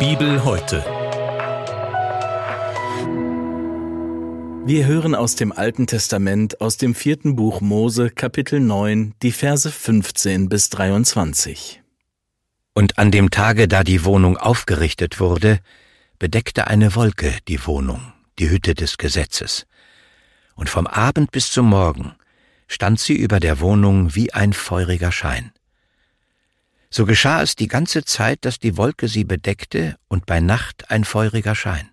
Bibel heute. Wir hören aus dem Alten Testament, aus dem 4. Buch Mose, Kapitel 9, die Verse 15 bis 23. Und an dem Tage, da die Wohnung aufgerichtet wurde, bedeckte eine Wolke die Wohnung, die Hütte des Gesetzes. Und vom Abend bis zum Morgen stand sie über der Wohnung wie ein feuriger Schein. So geschah es die ganze Zeit, dass die Wolke sie bedeckte und bei Nacht ein feuriger Schein.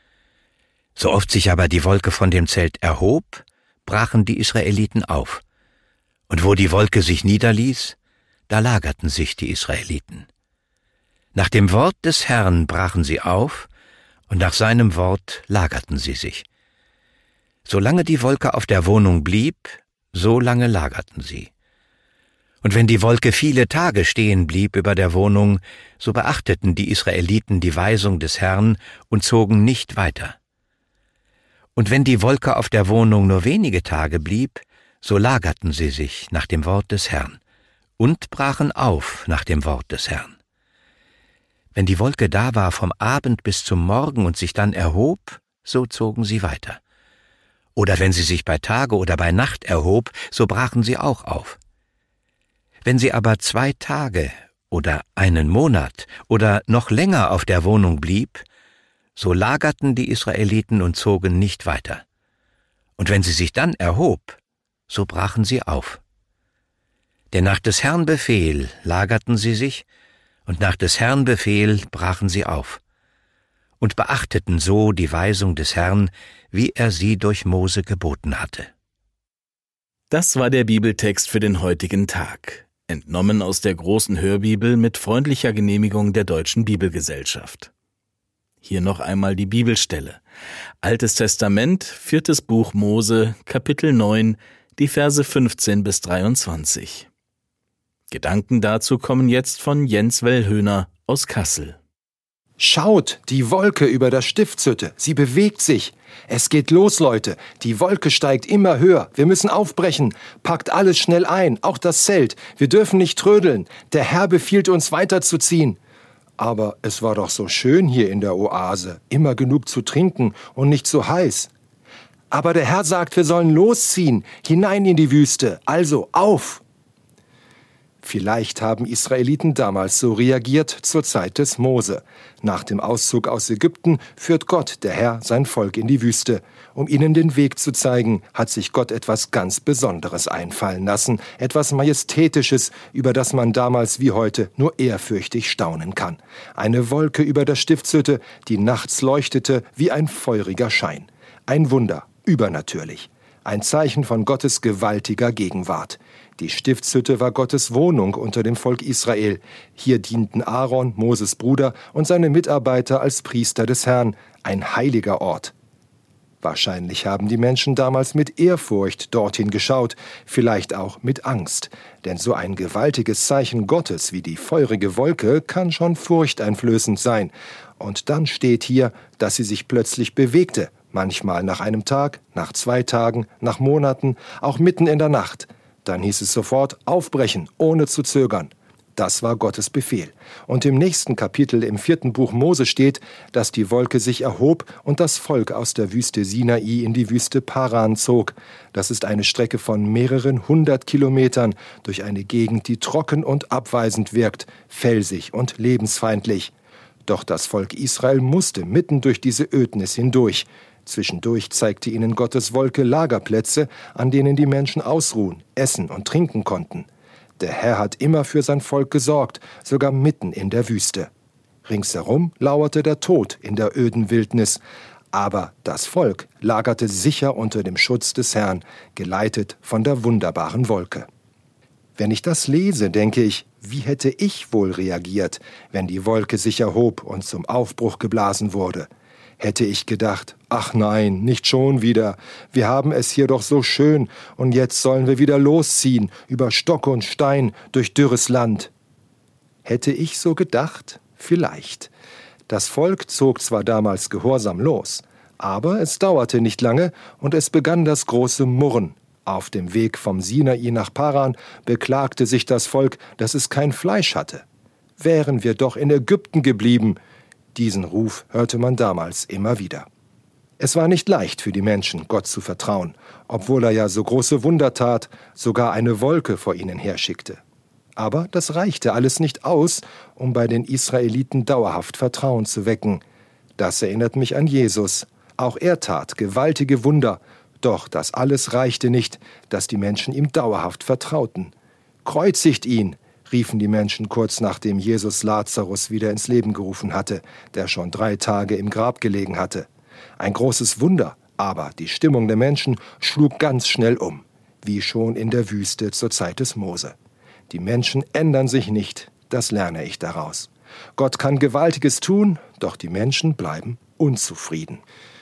So oft sich aber die Wolke von dem Zelt erhob, brachen die Israeliten auf. Und wo die Wolke sich niederließ, da lagerten sich die Israeliten. Nach dem Wort des Herrn brachen sie auf, und nach seinem Wort lagerten sie sich. Solange die Wolke auf der Wohnung blieb, so lange lagerten sie. Und wenn die Wolke viele Tage stehen blieb über der Wohnung, so beachteten die Israeliten die Weisung des Herrn und zogen nicht weiter. Und wenn die Wolke auf der Wohnung nur wenige Tage blieb, so lagerten sie sich nach dem Wort des Herrn und brachen auf nach dem Wort des Herrn. Wenn die Wolke da war vom Abend bis zum Morgen und sich dann erhob, so zogen sie weiter. Oder wenn sie sich bei Tage oder bei Nacht erhob, so brachen sie auch auf. Wenn sie aber 2 Tage oder einen Monat oder noch länger auf der Wohnung blieb, so lagerten die Israeliten und zogen nicht weiter. Und wenn sie sich dann erhob, so brachen sie auf. Denn nach des Herrn Befehl lagerten sie sich, und nach des Herrn Befehl brachen sie auf und beachteten so die Weisung des Herrn, wie er sie durch Mose geboten hatte. Das war der Bibeltext für den heutigen Tag, entnommen aus der großen Hörbibel mit freundlicher Genehmigung der Deutschen Bibelgesellschaft. Hier noch einmal die Bibelstelle. Altes Testament, 4. Buch Mose, Kapitel 9, die Verse 15 bis 23. Gedanken dazu kommen jetzt von Jens Wellhöhner aus Kassel. Schaut, die Wolke über der Stiftshütte, sie bewegt sich. Es geht los, Leute. Die Wolke steigt immer höher. Wir müssen aufbrechen. Packt alles schnell ein, auch das Zelt. Wir dürfen nicht trödeln. Der Herr befiehlt uns weiterzuziehen. Aber es war doch so schön hier in der Oase. Immer genug zu trinken und nicht so heiß. Aber der Herr sagt, wir sollen losziehen, hinein in die Wüste. Also auf! Vielleicht haben Israeliten damals so reagiert zur Zeit des Mose. Nach dem Auszug aus Ägypten führt Gott, der Herr, sein Volk in die Wüste. Um ihnen den Weg zu zeigen, hat sich Gott etwas ganz Besonderes einfallen lassen, etwas Majestätisches, über das man damals wie heute nur ehrfürchtig staunen kann. Eine Wolke über der Stiftshütte, die nachts leuchtete wie ein feuriger Schein. Ein Wunder, übernatürlich. Ein Zeichen von Gottes gewaltiger Gegenwart. Die Stiftshütte war Gottes Wohnung unter dem Volk Israel. Hier dienten Aaron, Moses Bruder, und seine Mitarbeiter als Priester des Herrn, ein heiliger Ort. Wahrscheinlich haben die Menschen damals mit Ehrfurcht dorthin geschaut, vielleicht auch mit Angst. Denn so ein gewaltiges Zeichen Gottes wie die feurige Wolke kann schon furchteinflößend sein. Und dann steht hier, dass sie sich plötzlich bewegte, manchmal nach einem Tag, nach 2 Tagen, nach Monaten, auch mitten in der Nacht. Dann hieß es sofort aufbrechen, ohne zu zögern. Das war Gottes Befehl. Und im nächsten Kapitel im 4. Buch Mose steht, dass die Wolke sich erhob und das Volk aus der Wüste Sinai in die Wüste Paran zog. Das ist eine Strecke von mehreren 100 Kilometern durch eine Gegend, die trocken und abweisend wirkt, felsig und lebensfeindlich. Doch das Volk Israel musste mitten durch diese Ödnis hindurch. Zwischendurch zeigte ihnen Gottes Wolke Lagerplätze, an denen die Menschen ausruhen, essen und trinken konnten. Der Herr hat immer für sein Volk gesorgt, sogar mitten in der Wüste. Ringsherum lauerte der Tod in der öden Wildnis, aber das Volk lagerte sicher unter dem Schutz des Herrn, geleitet von der wunderbaren Wolke. Wenn ich das lese, denke ich, wie hätte ich wohl reagiert, wenn die Wolke sich erhob und zum Aufbruch geblasen wurde? Hätte ich gedacht, ach nein, nicht schon wieder, wir haben es hier doch so schön und jetzt sollen wir wieder losziehen, über Stock und Stein, durch dürres Land. Hätte ich so gedacht? Vielleicht. Das Volk zog zwar damals gehorsam los, aber es dauerte nicht lange und es begann das große Murren. Auf dem Weg vom Sinai nach Paran beklagte sich das Volk, dass es kein Fleisch hatte. Wären wir doch in Ägypten geblieben. Diesen Ruf hörte man damals immer wieder. Es war nicht leicht für die Menschen, Gott zu vertrauen, obwohl er ja so große Wunder tat, sogar eine Wolke vor ihnen herschickte. Aber das reichte alles nicht aus, um bei den Israeliten dauerhaft Vertrauen zu wecken. Das erinnert mich an Jesus. Auch er tat gewaltige Wunder, doch das alles reichte nicht, dass die Menschen ihm dauerhaft vertrauten. »Kreuzigt ihn«, riefen die Menschen kurz nachdem Jesus Lazarus wieder ins Leben gerufen hatte, der schon 3 Tage im Grab gelegen hatte. Ein großes Wunder, aber die Stimmung der Menschen schlug ganz schnell um, wie schon in der Wüste zur Zeit des Mose. Die Menschen ändern sich nicht, das lerne ich daraus. Gott kann Gewaltiges tun, doch die Menschen bleiben unzufrieden.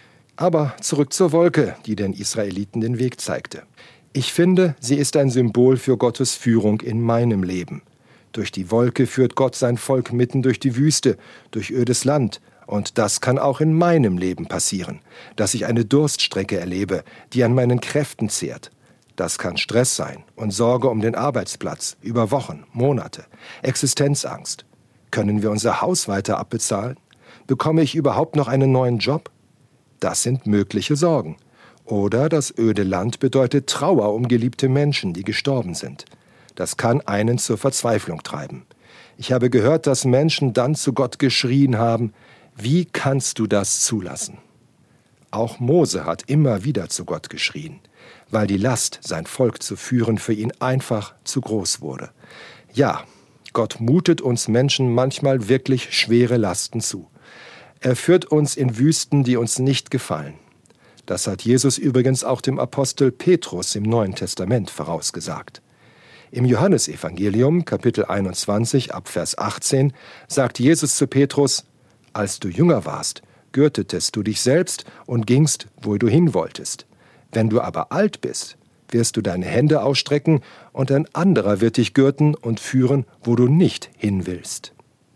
Aber zurück zur Wolke, die den Israeliten den Weg zeigte. Ich finde, sie ist ein Symbol für Gottes Führung in meinem Leben. Durch die Wolke führt Gott sein Volk mitten durch die Wüste, durch ödes Land. Und das kann auch in meinem Leben passieren, dass ich eine Durststrecke erlebe, die an meinen Kräften zehrt. Das kann Stress sein und Sorge um den Arbeitsplatz über Wochen, Monate, Existenzangst. Können wir unser Haus weiter abbezahlen? Bekomme ich überhaupt noch einen neuen Job? Das sind mögliche Sorgen. Oder das öde Land bedeutet Trauer um geliebte Menschen, die gestorben sind. Das kann einen zur Verzweiflung treiben. Ich habe gehört, dass Menschen dann zu Gott geschrien haben: Wie kannst du das zulassen? Auch Mose hat immer wieder zu Gott geschrien, weil die Last, sein Volk zu führen, für ihn einfach zu groß wurde. Ja, Gott mutet uns Menschen manchmal wirklich schwere Lasten zu. Er führt uns in Wüsten, die uns nicht gefallen. Das hat Jesus übrigens auch dem Apostel Petrus im Neuen Testament vorausgesagt. Im Johannesevangelium, Kapitel 21, ab Vers 18, sagt Jesus zu Petrus: Als du jünger warst, gürtetest du dich selbst und gingst, wo du hin wolltest. Wenn du aber alt bist, wirst du deine Hände ausstrecken, und ein anderer wird dich gürten und führen, wo du nicht hin willst.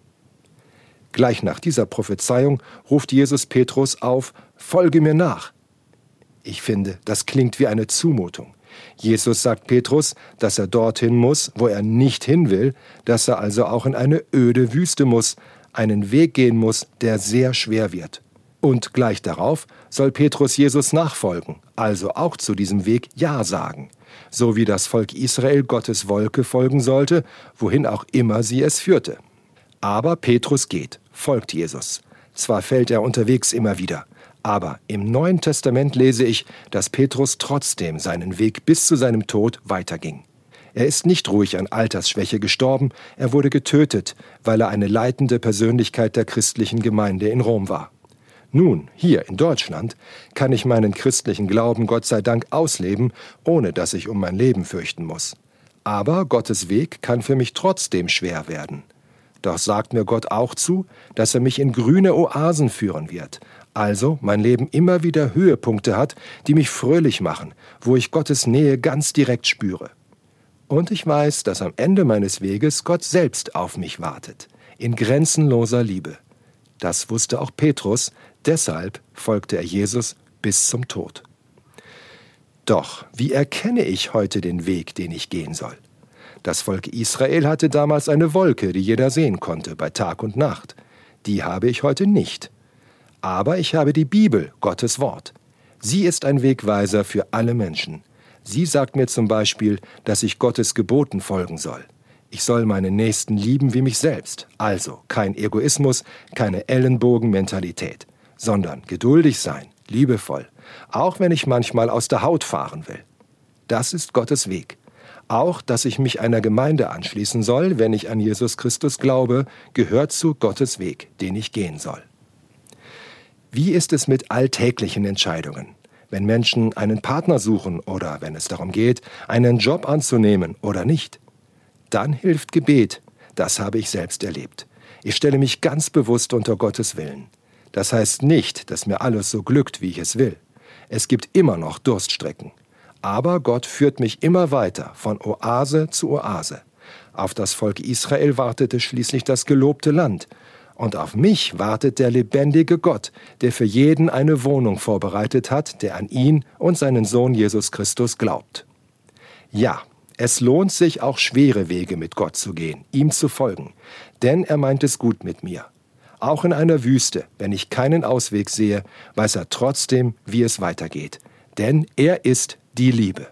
Gleich nach dieser Prophezeiung ruft Jesus Petrus auf: Folge mir nach. Ich finde, das klingt wie eine Zumutung. Jesus sagt Petrus, dass er dorthin muss, wo er nicht hin will, dass er also auch in eine öde Wüste muss, einen Weg gehen muss, der sehr schwer wird. Und gleich darauf soll Petrus Jesus nachfolgen, also auch zu diesem Weg Ja sagen, so wie das Volk Israel Gottes Wolke folgen sollte, wohin auch immer sie es führte. Aber Petrus geht, folgt Jesus. Zwar fällt er unterwegs immer wieder, aber im Neuen Testament lese ich, dass Petrus trotzdem seinen Weg bis zu seinem Tod weiterging. Er ist nicht ruhig an Altersschwäche gestorben, er wurde getötet, weil er eine leitende Persönlichkeit der christlichen Gemeinde in Rom war. Nun, hier in Deutschland, kann ich meinen christlichen Glauben Gott sei Dank ausleben, ohne dass ich um mein Leben fürchten muss. Aber Gottes Weg kann für mich trotzdem schwer werden. Doch sagt mir Gott auch zu, dass er mich in grüne Oasen führen wird, also mein Leben immer wieder Höhepunkte hat, die mich fröhlich machen, wo ich Gottes Nähe ganz direkt spüre. Und ich weiß, dass am Ende meines Weges Gott selbst auf mich wartet, in grenzenloser Liebe. Das wusste auch Petrus, deshalb folgte er Jesus bis zum Tod. Doch wie erkenne ich heute den Weg, den ich gehen soll? Das Volk Israel hatte damals eine Wolke, die jeder sehen konnte, bei Tag und Nacht. Die habe ich heute nicht. Aber ich habe die Bibel, Gottes Wort. Sie ist ein Wegweiser für alle Menschen. Sie sagt mir zum Beispiel, dass ich Gottes Geboten folgen soll. Ich soll meinen Nächsten lieben wie mich selbst. Also kein Egoismus, keine Ellenbogenmentalität, sondern geduldig sein, liebevoll, auch wenn ich manchmal aus der Haut fahren will. Das ist Gottes Weg. Auch, dass ich mich einer Gemeinde anschließen soll, wenn ich an Jesus Christus glaube, gehört zu Gottes Weg, den ich gehen soll. Wie ist es mit alltäglichen Entscheidungen? Wenn Menschen einen Partner suchen oder wenn es darum geht, einen Job anzunehmen oder nicht? Dann hilft Gebet. Das habe ich selbst erlebt. Ich stelle mich ganz bewusst unter Gottes Willen. Das heißt nicht, dass mir alles so glückt, wie ich es will. Es gibt immer noch Durststrecken. Aber Gott führt mich immer weiter, von Oase zu Oase. Auf das Volk Israel wartete schließlich das gelobte Land. Und auf mich wartet der lebendige Gott, der für jeden eine Wohnung vorbereitet hat, der an ihn und seinen Sohn Jesus Christus glaubt. Ja, es lohnt sich auch schwere Wege mit Gott zu gehen, ihm zu folgen, denn er meint es gut mit mir. Auch in einer Wüste, wenn ich keinen Ausweg sehe, weiß er trotzdem, wie es weitergeht. Denn er ist die Liebe.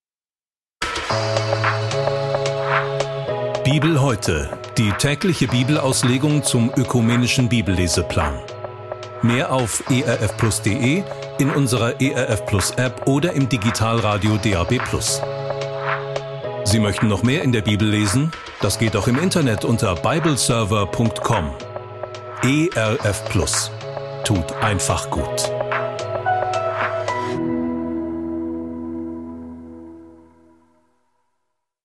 Bibel heute, die tägliche Bibelauslegung zum ökumenischen Bibelleseplan. Mehr auf erfplus.de, in unserer ERF Plus App oder im Digitalradio DAB+. Sie möchten noch mehr in der Bibel lesen? Das geht auch im Internet unter bibleserver.com. ERF Plus. Tut einfach gut.